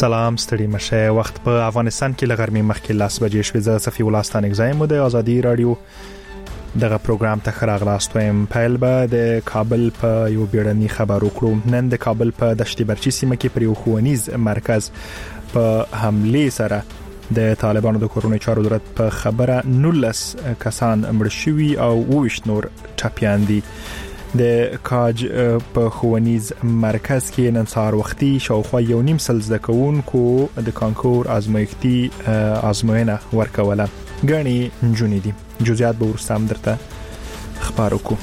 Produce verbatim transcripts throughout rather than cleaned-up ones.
سلام ستړي مشه. وخت په افغانستان کې لغرمې مخکې لاس بجې شوې. زه صفي ولستان اگزایم د ازادي رادیو دغه پروګرام ته خراغلاست وایم. پیل به د کابل په یو بیړني خبر وکړو. نن د کابل په دشت برچی سیمه کې پر یو ښوونیز مرکز په حمله سره د طالبانو د کورونو چارو وزارت په خبره نولس کسان مړ شوي او ویشت نور ټپیان دي. د کاج په ښوونیز مرکز کې نن سهار وختي شاوخوا یو نیم سل زده کوونکو د کانکور ازمایښتي ازموینه ورکوله. غني نجونې دي. جزئیات به ورسام درته خبرو کو.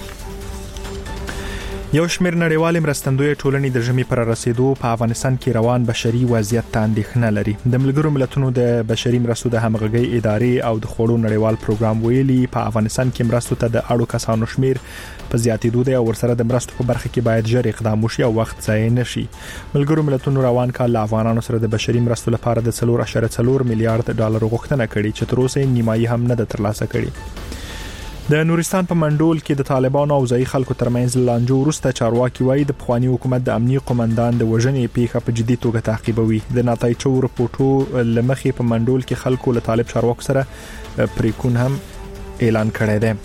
یو شمېر نړیوال مرستندوی ټولنې د ژمي پر رسیدو په افغانستان کې روان بشري وضعیت ته اندېښنه لري. د ملګرو ملتونو د بشري مرستو د همغږي ادارې او د خوړو نړیوال پروګرام ویلي په افغانستان کې مرستو ته د اړو کسانو شمېر په زیاتېدو دی او ورسره د مرستو په برخه کې باید ژر اقدام وشي او وخت ضایع نشي. ملګرو ملتونو روان کال له افغانانو سره د بشري مرستو لپاره د څلور اعشاریه څلور میلیارډ ډالر غوښتنه کړې چې تر اوسه نیمایي هم نه ده ترلاسه کړې. د نورستان په منډول کې د طالبانو او ځای خلکو ترمنځ لانجو وروسته چارواکي وایي د پخوانی حکومت د امنیتي قومندان د وژنې پیښه په جدي توګه تعقیبوي. د ناتایچو رپورټو لمخې په منډول کې خلکو له طالب چارواکو سره پریکون هم اعلان کړی دی.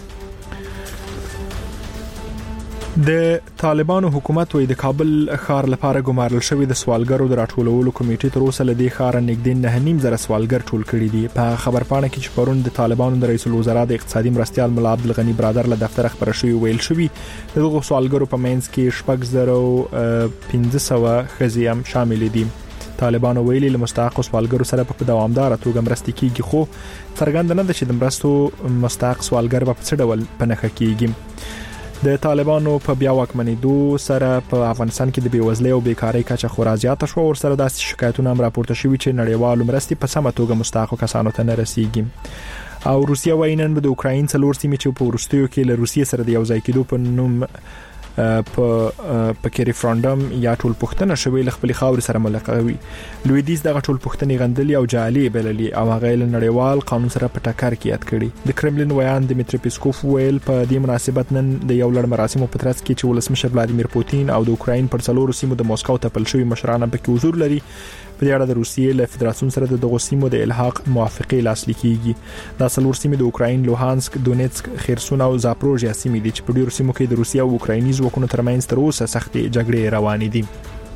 د طالبانو حکومت وایي د کابل ښار لپاره ګمارل شوی د سوالګرو د راټولولو کمیټې تر اوسه له دې ښار نږدې نه نیم زره سوالګر ټول کړي دي. په خبرپاڼه کې چې پرون د طالبانو د رئیس الوزرا د اقتصادي مرستيال ملا عبدالغنی برادر له دفتر خبر شوی ویل شوی دغه سوالګرو په منځ کې شپږ زره پنځه سوه ښځې هم شامل دي. طالبانو ویلي له مستحق سوالګرو سره په دوامدار توګه مرستې کیږي خو څرګند نه ده چې د مرستو مستحق سوالګر په څه ډول پنهخه کیږي. د طالبانو په بیا واکمنېدو سره په افغانستان کې د بیوزلۍ او بیکاری کچه خورا زیاته شو او سره داسې شکایتونه هم راپورته شوي چې نړیوالو مرستې په سمه توګه مستحقو کسانو ته نه رسیږي. او روسیه وايي نن د اوکراین څلور سیمې چې په وروستیو کې له روسیې سره د یو ځای کېدو په نوم په پکې ریفرندم یا ټول پښتنه شوی ل خپل خاور سره ملقوي. لویدیز دغه ټول پښتنې غندلي او جعلي بللي او هغه له نړیوال قانون سره په ټکر کې یاد کړي. د کرملین ویان دمیتری پیسکوف ویل په دې مناسبت نن د یو لړ مراسمو په ترڅ کې چې ولسمشر ولادیمیر پوتین او د اوکراین پر څلورو سیمو د موسکو ته پل شوی مشران په حضور لري. په دې اړه د روسیې له فدراسیون سره د دغو سیمو د الحاق موافقه لاسلیک کیږي. دا څلور سیمې د اوکراین لوهانسک، دونیتسک، خرسون او زاپروژیا سیمې دي چې په ډیرو سیمو کې د روسیې او اوکرایني ځواکونو ترمنځ تر اوسه سختې جګړې روانې دي.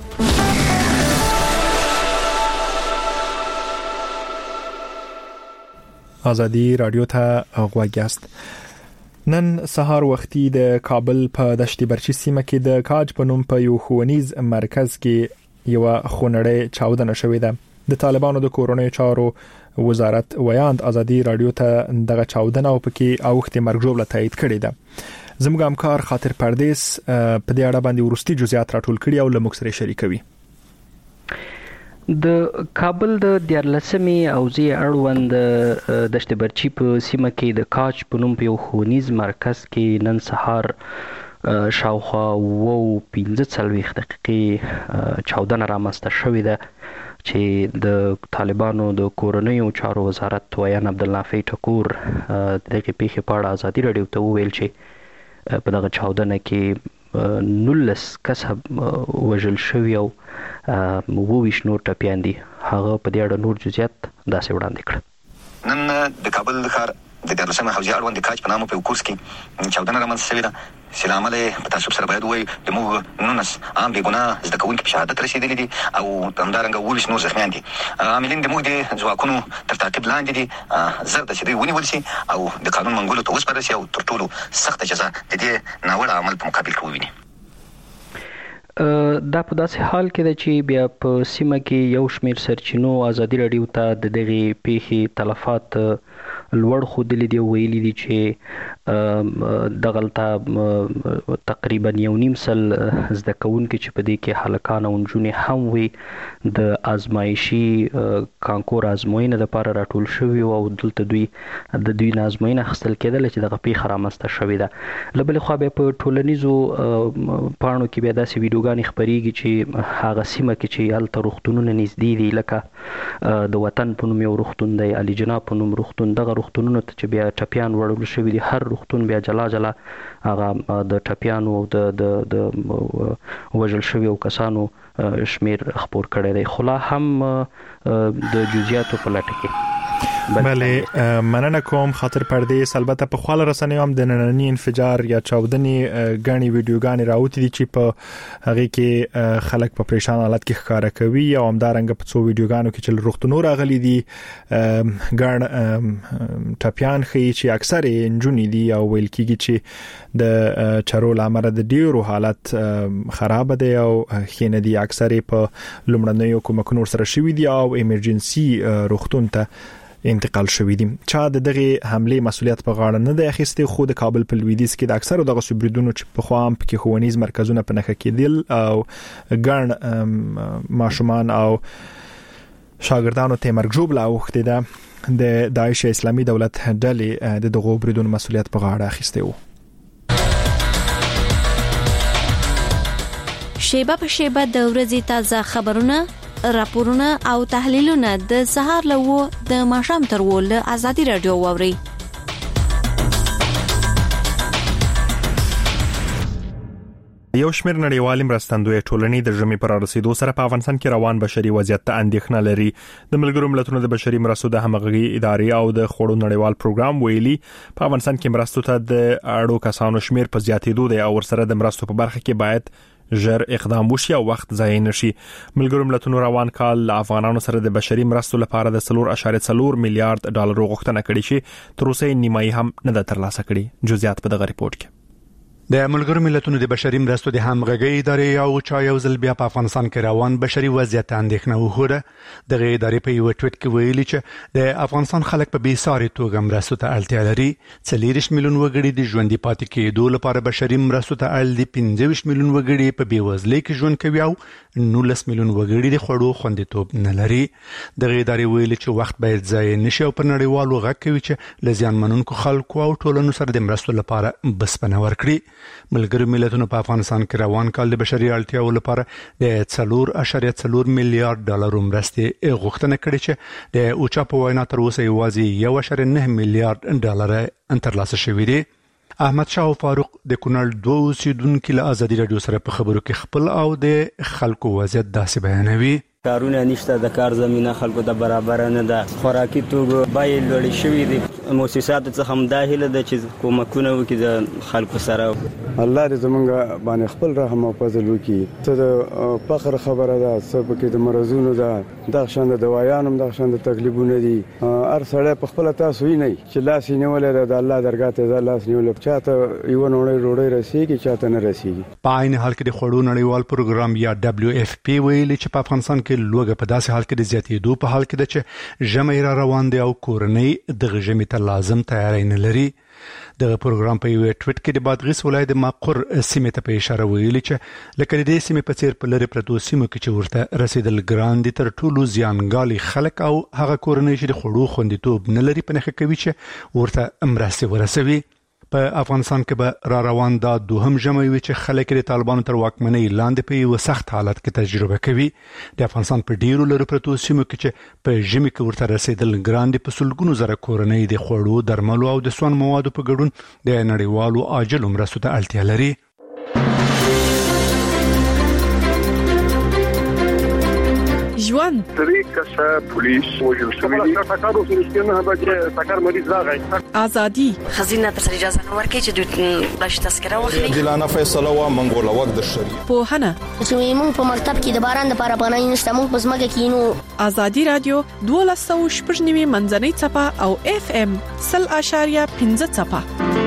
ازادي رادیو ته غوږ یاست. نن سهار وختي د کابل په دشت برچی سیمه کې د کاج په نوم په یو ښوونیز مرکز کې یو خونړی چاودنه شوې ده. د طالبانو د کورونو چارو وزارت ویاند ازادي رادیو ته دغه چاودنه او پکې اوخت مرګ جوړه تایید کړې ده. زموږ همکار خاطر پردیس په دې اړه باندې ورستي جزئیات راټول کړي او له موږ سره شریکوي. د کابل د دیارلسمي اوزي اړوند دشت برچی په سیمه کې د کاج په نوم په یو ښوونیز مرکز کې نن سهار شاوخوا وو پنځه څلوېښت دقیقې چاودنه رامنځته شوې ده چې د طالبانو د کورنیو چارو وزارت ویان عبدالنافع ټکور دغه پیښې په اړه ازادي رادیو ته وویل چې په دغه چاودنه کې نولس کسه وژل شوي او وویشت نور ټپیان دي. هغه په دې اړه نور جزئیات داسې وړاندې کړل. نن د کابل ښار د دیارلسمه حوزې اړوند د کاج په نامه په یو کورس کې چاودنه رامنځته شوې ده چې له امله یې په تعصب سره باید ووایو د موږ نولس عام بېګناه زده کوونکي په شهادت رسېدلي دي او همدارنګه اوولس نور زخمیان دي. عاملین د موږ د ځواکونو تر تعقیب لاندې دي. زر ده چې دوی ونیول شي او د قانون منګولو ته وسپارل شي او تر ټولو سخته جزا د دې ناوړه عمل په مقابل کې وویني. دا په داسې حال کې ده چې بیا په سیمه کې یو شمېر سرچینو ازادي رادیو ته د دغې پیښې تلفات لوړ ښودلي دي او ویلي دي چې دغلته تقریبا یو نیم سل زده کوونکي چې په دې کې هلکان او نجونې هم وي د ازمایشي کانکور ازموینې دپاره راټول شوي او دلته دوی د دوی نه ازموینه اخیستل کېدله چې دغه پیښه رامنځته شوې ده. له بلې خوا بیا په ټولنیزو پاڼو کې بیا داسې ویډیوګانې خپرېږي چې هغه سیمه کې چې هلته روغتونونه نږدې دي لکه د وطن په نوم یو روغتون دی، علي جناب په نوم روغتون، دغه روغتونونو ته چې بیا ټپیان وړل شوي دي هر روغتون بیا جلا جلا هغه د ټپیانو او د د وژل شویو کسانو شمیر خبر کړی دی، خو لا هم د جزئیاتو په لټه کې. بله مننه کوم خاطر پردیس. البته په خپل رسنیو هم د نننی انفجار یا چاودنې غني ویډیوګانې راوتی دي چې په هغه کې خلک په پریشان حالت کې ښکارا کوي او همدارنګه په څو ویډیوګانو کې چې روغتونو راغلي دي ګڼ ټپیان خي چې اکثر انجونې دي او ویل کېږي چې د چارول امر د ډیرو حالت خراب دي او خینه دي اکثر په لومړنیو کومکونو سره شوي دي او ایمرجنسي روغتون ته انتقال شوی دي. چا د دغه حمله مسولیت په غاړه نه دی اخیسته، خو د کابل په لویدیځ کې د اکثرو دغه سوبریدونو چې په خوام کې ښوونیز مرکزونه په نخښه کېدل او ګڼ ماشومان او شاګردانو ته مرګ جوړ لاوخته ده د داعش اسلامي دولت ډلې د دغه سوبریدونو مسولیت په غاړه اخیسته وو. شیبه په شیبه د ورځې تازه خبرونه، راپورونه او تحلیلونه د سهار لوو د ماښام تر ول ازادي رادیو ووري. یو شمېر نړیوال مرستندوی ټولنې د ژمي پر رسیدو سره په افغانستان کې روان بشري وضعیت ته اندېښنه لري. د ملګرو ملتونو د بشري مرستو د همغږي ادارې او د خوړو نړیوال پروګرام ویلي په افغانستان کې مرستو ته د اړو کسانو شمېر په زیاتېدو دی او ورسره د مرستو په برخه کې باید ژر اقدام وشي او وخت ضایع نشي. ملګرو ملتونو روان کال افغانانو سره د بشري مرستو لپاره د څلور اعشاریه څلور میلیارډ ډالر غوښتنه کړې چې تر اوسه نیمایي هم نه ده ترلاسه کړې. جزئیات په دغه ریپورت کې. د ملګرو ملتونو د بشري مرستو د همغږي ادارې او چا یو ځل بیا په افغانستان کې روان بشري وضعیت اندېښنه وښوده. دغه ادارې په یو ټویټ کې ویلي چې د افغانستان خلک په بیساري توګه مرستو ته اړتیا لري. څلوېښت میلیون وګړي د ژوندۍ پاتې کېدو لپاره بشري مرستو ته اړ دي، پنځه ویشت میلیون وګړي په بیوزلۍ کې ژوند کوي او نولس میلیون وګړي د خوړو خوندیتوب نه لري. دغه ادارې ویلي چې وخت باید ضایع نشي او په نړیوالو غږ کوي چې لزیان منونکو خلکو او ټولنو سره د مرستو لپاره بسپنه ورکړي. ملګرو ملتونو په افغانستان کې روان کال د بشري اړتیاو لپاره د څلور اعشاریه څلور میلیارډ ډالر مرستې غوښتنه کړې چې د اوچا په وینا تر اوسه یوازې یو اعشاریه نه میلیارډ ډالر ترلاسه شوي دي. احمد شاه فاروق د کونړ دوه اوسیدونکو له ازادي رادیو سره په خبرو کې خپل او د خلکو وضعیت داسې بیانوي. کارونه نشته، د کار زمينه خلکو د برابر نه ده، خوراکي توګه بای لوړ شوی دي. مؤسسات څخه هم داخله د چې کومکونه وکړي د خلکو سره. الله دې زمونږ باندې خپل رحم او فضل وکړي. ته د فخر خبره ده، سبب کې د مرزونو ده، د شان د دوايانو د شان د تکلیفونه دي. هر سړی په خپل تاسو نه چې لاس یې نیولې د الله درګه ته لاس نیولې چاته یو نوړې روړې رسیږي چاته نه رسیږي. په عین حال کې د خوړو نړیوال پروګرام یا دبليو اف پی ویلي چې په افغانستان کې لوګه په داسې حال کې د زیاتېدو په حال کې ده چې ژمی را روان دی او کورنۍ د ژمي ته لازم تیاری نه لري. د پروګرام په یو ټویټ کې د بادغیس ولایت د مقر سیمه ته په اشاره ویلي چې لکه د سیمه په څیر په لری پرتو سیمو کې چې ورته رسیدل ګران دي تر ټولو زیانګالي خلک او هغه کورنۍ چې د خوړو خوندیتوب نه لري په نخښه کوي چې ورته مرسته ورسوي. په افغانستان کې به را روان دا دوهم ژمی وي چې خلک د طالبانو تر واکمنۍ لاندې په یو سخت حالت کې تجربه کوي. د افغانستان په ډیرو لرو پرتو سیمو کې چې په ژمي کې ورته رسیدل ګران دي په سلګونو زره کورنۍ د خوړو، درملو او د سون موادو په ګډون د نړیوالو عاجل مرستو ته اړتیا لري. ژوند طریق کسا پولیس وجل شوی دي تاکارو سرسکنه هغه تاکار مریض راغی. ازادي خزینه تر اجازه نه ورکړي چې د باش تذکره واخلي. دلانه فیصله وا منګول وخت د شریعت په هنه چې موږ په مکتب کې د باران لپاره پناه نشته، موږ په سمګه کې نو. ازادي رادیو دوه سوه شپږ نیمه منځنۍ چپه او اف ام صفر اعشاریه پنځه چپه.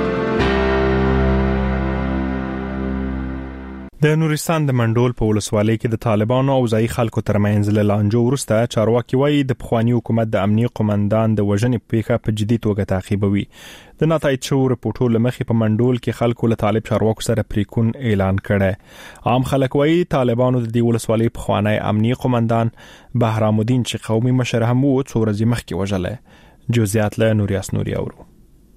د نورستان د منډول په ولسوالۍ کې د طالبانو او ځای خلکو ترمنځ له لانجو وروسته چارواکي وایي د پخوانی حکومت د امنیتي قومندان د وژنې پیښه په جدي توګه تعقیبوي. د ناتایید شو رپورټو لمخې په منډول کې خلکو له طالب چارواکو سره پریکون اعلان کړي. عام خلک وایي طالبانو د دې ولسوالۍ پخوانی امنیتي قومندان بهرام الدین چې قومي مشر هم وو څو ورځې مخکې وژل. جزئیات له نوریاس نوري اورو.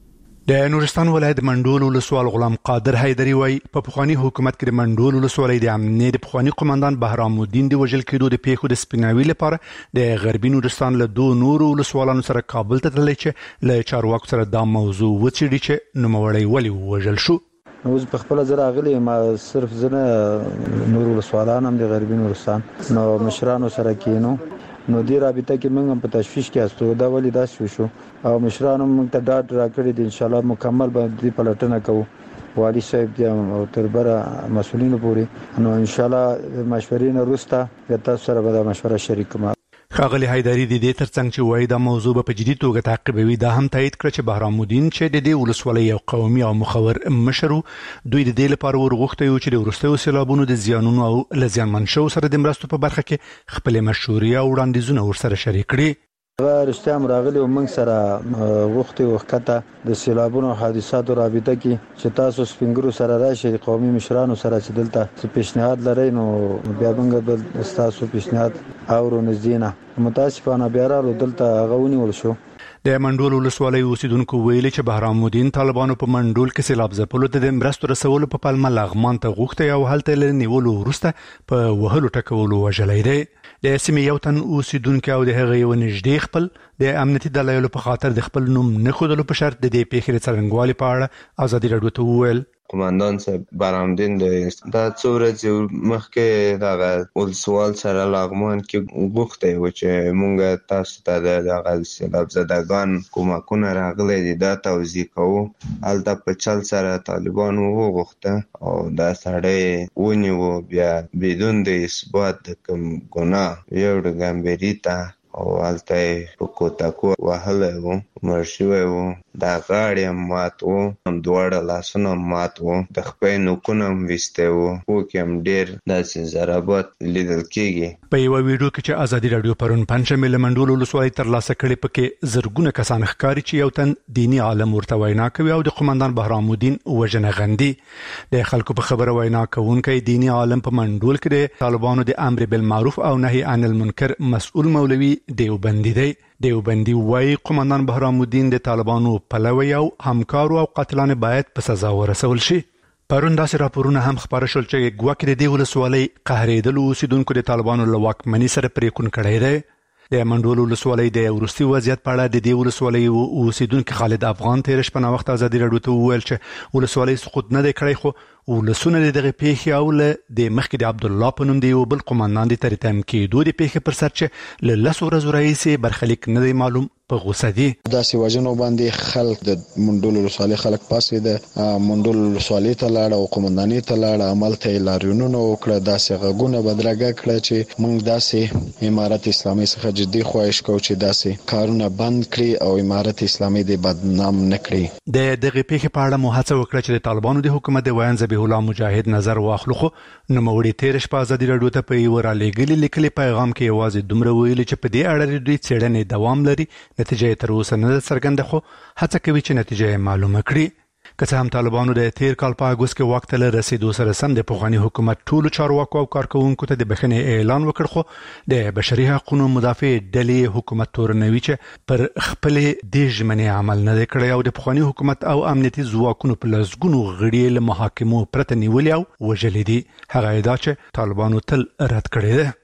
د نورستان ولایت منډول ولسوال غلام قادر حیدری وای په پخوانی حکومت کې د منډول ولسوالۍ د امنیه د پخوانی قومندان بهرام الدین د وژل کېدو د پیښو د سپیناوي لپاره د غربي نورستان له دوه نورو ولسوالانو سره کابل ته تللی چې له چارواکو سره دا موضوع وڅېړي چې نوموړی ولې وژل شو. اوس په خپل ځای راغلی ما صرف زنه نور ولسوالان هم د غربي نورستان نو مشرانو سره کېنو نو دی رابطه کې موږ په تشویش کې استو دا ولې دا شو شو او مشرانو موږ ته ډاډ راکړی دی ان شاء الله مکمل به دې پلټنه کوو والی صاحب دی او تربره مسؤلینو پورې نو ان شاء الله مشورې نه وروسته تاسو سره به مشوره شریکوم. ښاغلی حیدری د دې ترڅنګ چې وایي دا موضوع په جدي توګه تعقیبوي دا هم تایید کړ چې بهرام الدین چې د دې ولسوالۍ یو قومي او مخور مشر دوی د دې لپاره ورغوښتي و چې د وروستیو سیلابونو د زیانونو او له زیانمن شوو سره د مرستو په برخه کې خپلې مشورې او وړاندیزونه ورسره شریک کړي. رښتیا هم راغلی او موږ سره غوښتي وخته د سیلابونو او حادثاتو رابطه کې چې تاسو سپینګرو سره راشي قومي مشرانو سره چې دلته څه پیشنهاد لرئ نو بیا موږ به ستاسو پیشنهاد اورو نږدې نه متاسفانه بیا راغلو دلته هغه ونیول شو. د منډول ولسوالۍ اوسیدونکو ویلي چې بهرام الدین طالبانو په منډول کې سیلاب ځپلو ته د مرستو رسولو په پلمه لغمان ته غوښتي او هلته له نیولو وروسته په وهلو ټکولو وژلی دی. د سیمې یو تن اوسیدونکو او د هغه یو نږدې خپل د امنیتي دلایلو په خاطر د خپل نوم نه ښودلو په شرط د دې پیښې د څرنګوالي په اړه ازادي راډیو ته وویل. قومندان صاحب بهرام الدین د دا څو ورځې مخکې دغه ولسوال سره لغمان کې غوښتي و چې مونږ تاسو ته د دغه سیلاب زدهګان کومکونه راغلي دي دا توضیح کوو. هلته په چل سره طالبانو وغوښته او دا سړی ونیو بیا بدون د اثبات د کوم ګناه یو د ګمبري ته او هلته په کوتکو وهلی و مړ شوی و دا غاړې هم مات و هم دواړه لاسونه هم مات و د خپې نوکونه هم ویستی و پوکې هم ډېر داسې ضربات لیدل کېږي. په یوه ویډیو کې چې ازادي راډیو پرون پنجشنبې له منډول ولسوالۍ ترلاسه کړې پکې زرګونه کسان ښکاري چې یو تن دیني عالم ورته وینا کوي او د قومندان بهرام الدین وژنه غندي. د خلکو په خبره وینا کوونکی دیني عالم په منډول کې د طالبانو د امر بالمعروف او نهي عن المنکر مسؤل مولوي دیوبندي دی. دیوبندي وایي قومندان بهرام الدین د طالبانو پلوی او همکارو او قاتلان باید په سزا ورسول شي. پرون داسې راپورونه هم خبره شول چې ګواکې د دې ولسوالۍ قهرېدلو اوسیدونکو د طالبانو له واکمنۍ سره پرېکون کړی دی. د منډول ولسوالۍ د وروستي وضعیت په اړه د دې ولسوالۍ اوسیدونکي خالد افغان تېره شپه ناوخته ازادي راډیو ته وویل چې ولسوالۍ سقوط نه دی کړی خو ولسونه د دغه پیښې او له د مخکې د عبدالله په نوم د یو بل قومندان د تریتم کېدو د پیښې پر سر چې له لسو ورځو راهیسې برخلیک نه دی معلوم په غوسه دي. داسې وژنو باندې خلک د منډول ولسوالۍ خلک پاسېده منډول ولسوالۍ ته لاړه او قومندانۍ ته لاړه همالته یې لاریونونه وکړه داسې غږونه بدرګه کړه چې موږ داسې امارت اسلامي څخه جدي خواهش کوو چې داسې کارونه بند کړي او امارت اسلامي دې بدنام نه کړي. د دغه پیښې په اړه مو هڅه وکړه چې د طالبانو د حکومت د ویان ذبیح الله مجاهد نظر واخلو خو نوموړي تېره شپه ازادي راډیو ته په یوه رالیږلي لیکلي پیغام کې یوازې دومره ویلي چې په دې اړه دوی څېړنې دوام لري نتیجه یې تر اوسه نه ده څرګنده خو هڅه کوي چې نتیجه یې معلومه کړي. که څه هم طالبانو د تیر کال په اګوست کې واک ته له رسېدو سره سم د پخواني حکومت ټولو چارواکو او کارکوونکو ته د بخښنې اعلان وکړ خو د بشري حقوقو مدافع ډلې حکومت تورنوي چې پر خپلې دې ژمنې عمل نه دی کړی او د پخواني حکومت او امنیتي ځواکونو په لسګونو غړي له محاکمو پرته نیولي او وژلي دي. هغه ادعا چې طالبانو تل رد کړې ده.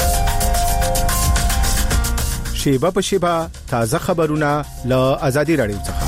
شیبه په شیبه تازه خبرونه له ازادي راډیو څخه.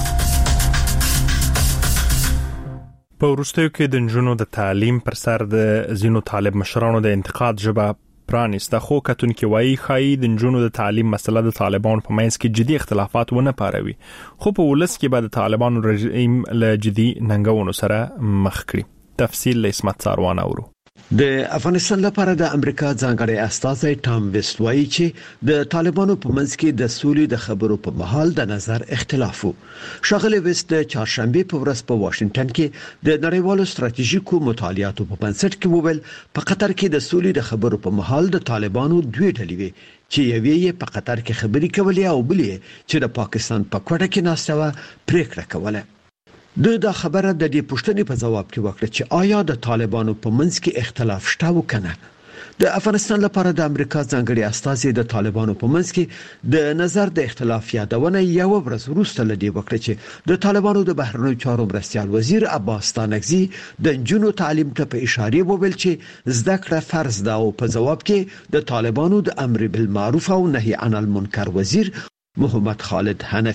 په وروستیو کې د نجونو د تعلیم پر سر د ځینو طالب مشرانو د انتقاد ژبه پرانیسته خو کتونکي وایي ښایي د نجونو د تعلیم مسله د طالبانو په منځ کې جدي اختلافات ونه پاروي خو په ولس کې به د طالبانو رژیم له جدي ننګونو سره مخ کړي. تفصیل له اسمت ساروان اورو. د افغانستان لپاره د امریکا ځانګړی استازی ټام ویست وایي چې د طالبانو په منځ کې د سولې د خبرو په مهال د نظر اختلاف وو. ښاغلی ویست د چهارشنبه په ورځ په واشنگټن کې د نړیوالو ستراتیژیکو مطالعاتو په بنسټ کې وویل په قطر کې د سولې د خبرو په مهال د طالبانو دوه ډلې وي چې یوې یې په قطر کې خبرې کولې او بلې چې د پاکستان په کوټه کې ناسته و پریکړه کوله. دوی دا خبره د دې پوښتنې په ځواب کې وکړه چې آیا د طالبانو په منځ کې اختلاف شته و کنه. د افغانستان لپاره د امریکا ځانګړي استازي د طالبانو په منځ کې د نظر د اختلاف یادونه یو ورځ وروسته لدی وکړه چې د طالبانو د بهرنیو چارو مرستیال وزیر عباس ستانکزي د جنونو تعلیم ته په اشاره وویل چې زده کړه فرض ده او په جواب کې د طالبانو د امر بالمعروف او نهي عن المنکر وزیر محمد خالد حنفی